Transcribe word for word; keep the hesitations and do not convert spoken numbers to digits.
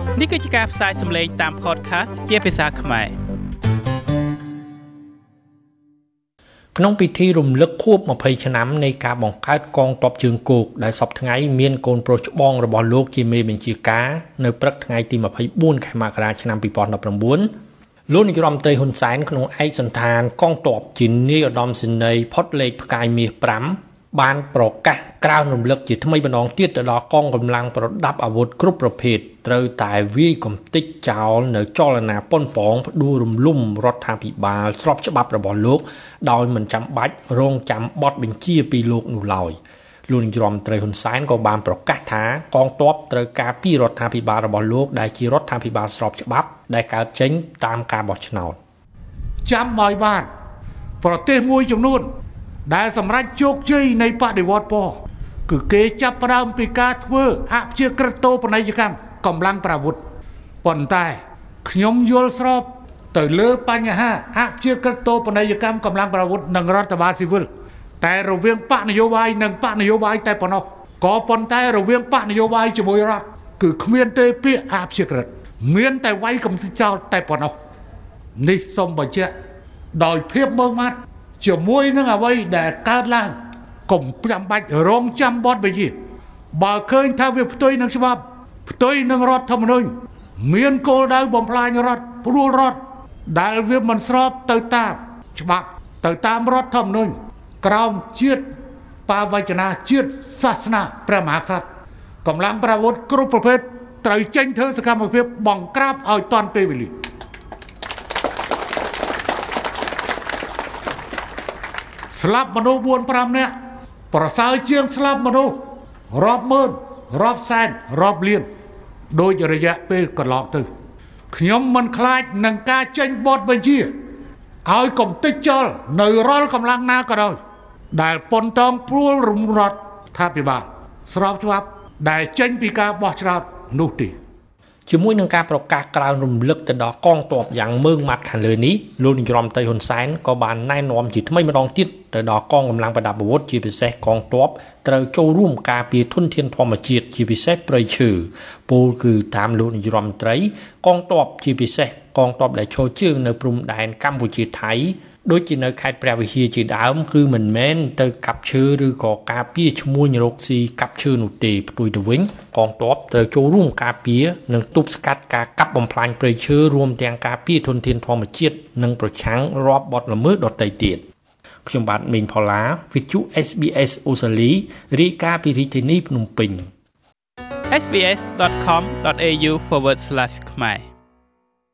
នេះគឺជាការផ្សាយសំឡេងតាម podcast ជាភាសាខ្មែរក្នុងពិធីរំលឹកខួប20ឆ្នាំនៃការបង្កើតកងទ័ពជើងគោកដែលសពថ្ងៃមានកូនប្រុសច្បងរបស់លោកជាមេបញ្ជាការនៅព្រឹកថ្ងៃទី24ខែមករាឆ្នាំ2019លោកនាយរដ្ឋមន្ត្រីហ៊ុនសែនក្នុងឯកសណ្ឋានកងទ័ពជានាយឧត្តមសេនីយ៍ផុតលេខផ្កាយមាស5បានប្រកាសក្រើនរំលឹកជាថ្មីម្ដងទៀតទៅដល់កងកម្លាំងប្រដាប់អាវុធគ្រប់ប្រភេទត្រូវតែវាយកំទេចចោលនៅចលនាប៉ុនប៉ងផ្ដួលរំលំរដ្ឋាភិបាលស្របច្បាប់របស់លោកដោយមិនចាំបាច់រងចាំបទបញ្ជាពីលោកនោះឡើយលោកនាយរដ្ឋមន្ត្រីហ៊ុនសែនក៏បានប្រកាសថាកងទ័ពត្រូវការពីរដ្ឋាភិបាលរបស់លោកដែលជារដ្ឋាភិបាលស្របច្បាប់ដែលកើតចេញតាមការបោះឆ្នោតចាំឲ្យបានប្រទេសមួយចំនួនដែលសម្រេចជោគជ័យនៃបដិវត្តពណ៌គឺគេចាប់ផ្ដើមពីការធ្វើអព្យាក្រឹតតូបនីយកម្មកម្លាំងប្រយុទ្ធប៉ុន្តែខ្ញុំយល់ស្របទៅលើបញ្ហាអព្យាក្រឹតតូបនីយកម្មកម្លាំងប្រយុទ្ធនិងរដ្ឋបាលស៊ីវិលតែរវាងបកនយោបាយនិងបកនយោបាយតែប៉ុណ្ណោះក៏ប៉ុន្តែរវាងបកនយោបាយជាមួយរដ្ឋគឺគ្មានទេពាក្យអព្យាក្រឹតមានតែវាយកំទេចចោលតែប៉ុណ្ណោះនេះសូមបញ្ជាក់ដោយភាពមើងម៉ាត់ជាមួយនឹងអ្វីដែលកើតឡើងកុំចាំបាច់រងចាំបទវិជាបើឃើញថាវាផ្ទុយនឹងច្បាប់ផ្ទុយនឹងរដ្ឋធម្មនុញ្ញមានគោលដៅបំផ្លាញរដ្ឋព្រួលរដ្ឋដែលវាមិនស្របទៅតាមច្បាប់ទៅតាមរដ្ឋធម្មនុញ្ញក្រមជាតិបាវចនាជាតិសាសនាព្រះមហាក្សត្រកម្លាំងប្រយុទ្ធគ្រប់ប្រភេទត្រូវចេញធ្វើសកម្មភាពបង្ក្រាបឲ្យទាន់ពេលវេលាស្លាប់មនុស្សbốn 5នាក់ប្រសើរជាងស្លាប់មនុស្សរាប់ម៉ឺនរាប់សែនរាប់លានដោយរយៈពេលកន្លងទៅខ្ញុំមិនខ្លាចនឹងការចេញបទបញ្ជាឲ្យកំទេចចោលនៅរាល់កម្លាំងណាក៏ដោយដែលប៉ុនតងព្រួលរំរដ្ឋាភិបាលស្របច្បាប់ដែលចេញពីការបោះឆ្នោតនោះទេជាមួយនឹងការប្រកាសក្រើនរំលឹកទៅដល់កងទ័ពយ៉ាងមើងម៉ាត់ខាងលើនេះលោកនាយរដ្ឋមន្ត្រីហ៊ុនសែនក៏បានណែនាំជាថ្មីម្ដងទៀតទៅដល់កងកម្លាំងប្រដាប់អាវុធជាពិសេសកងទ័ពត្រូវចូលរួមការពារធនធានធម្មជាតិជាពិសេសព្រៃឈើពលគឺតាមលោកនាយរដ្ឋមន្ត្រីកងទ័ពជាពិសេសកងទ័ពដែលឈរជើងនៅព្រំដែនកម្ពុជាថៃដូចជានៅខេត្តព្រះវិហារជាដើមគឺមិនមែនទៅកាប់ឈើឬក៏ការពារឈ្មួញរកស៊ីកាប់ឈើនោះទេផ្ទុយទៅវិញកងទ័ពត្រូវចូលរួមការពារនិងទប់ស្កាត់ការកាប់បំផ្លាញព្រៃឈើរួមទាំងការពារធនធានធម្មជាតិនិងប្រឆាំងរាល់បទល្មើសដទៃទៀតខ្ញុំបាទមេងផល្លាវិទ្យុ เอส บี เอส អូស្ត្រាលីរាយការណ៍ពីរាជធានីភ្នំពេញ เอส บี เอส ដอท คอม ដอท เอ ยู forward slash ខ្មែរ